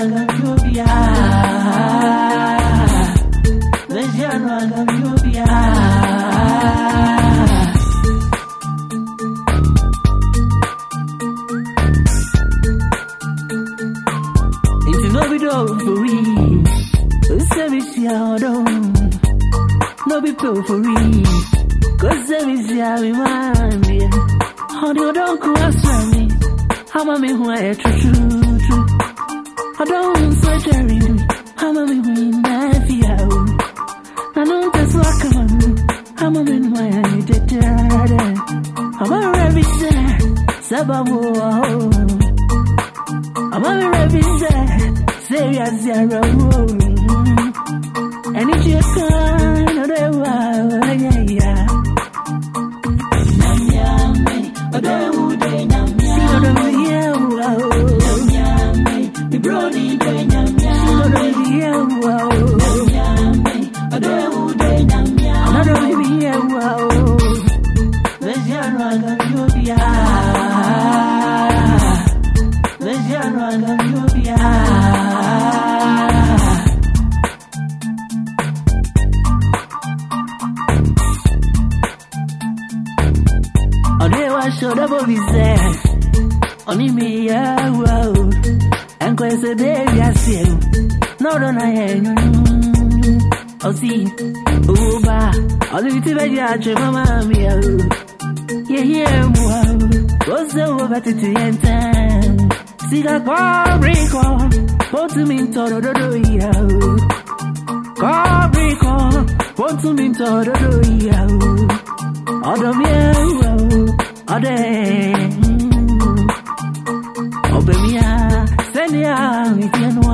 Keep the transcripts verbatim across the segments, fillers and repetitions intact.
No be pro for me, cause there is ya we want me. How do you don't go answer me? How am I who I true true true? I don't search me. How am I who I feel? I know that's what come on. How am I who I did it? I'm a rabbit there, Sababu. I'm a rabbit there, serious zero. And it's your kind of the world, yeah, yeah. Namyame, but I would say Namyame, Namyame, the brody, Namyame, Namyame, but I would say Namyame, the General of Yudia, the General of Yudia. Show the bobby said, only me, yeah, wow. And quite a baby, I see. No, don't I hear you? Oh, see, oh, bah, all the little baby, I dream, mamma, yeah, yeah, wow. What's the over to the end time? See that car break on, put to me, todo, do, yeah. Car break on, put to me, todo, do, yeah. All of you, Ode, Obemia, Senya, Mikianwa,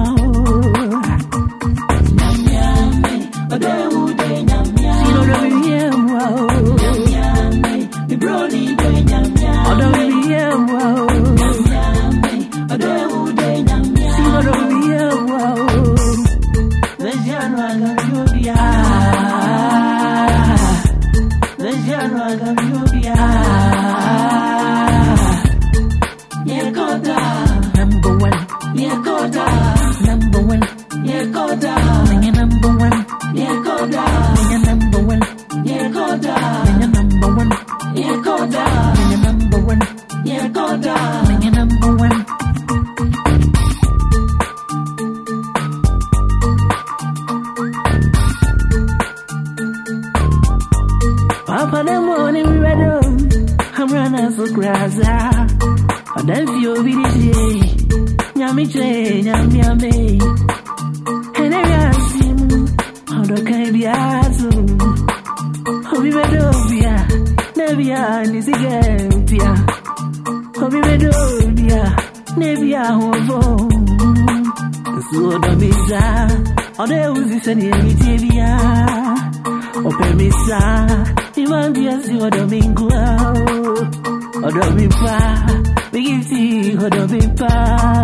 Namyame, Ode, Ude, Namyame, Sino, Namyame, the brody, Namyame, Ode, Namyame, Ode, Ude, Namyame, Sino, Namyame, the General of Yudia, the General of Yudia. Number one, yeah, Koda. Number one, yeah, Koda. You're number one, yeah, Koda. You're number one, yeah, Koda. You're number one, yeah, Koda. You're number one, yeah, Koda. You're number one. Papa, the morning we read I'm running so crazy. I don't feel really Yummy Jane, yummy, yummy. And I ask him, how do I be asking? How we made Obia, Nebia, Nizzy Gampia. How we made Obia, Nebia, home. So the Misa, or there was this any Tibia. Open Misa, you want to see what Domingo, or Domingo. We give you a double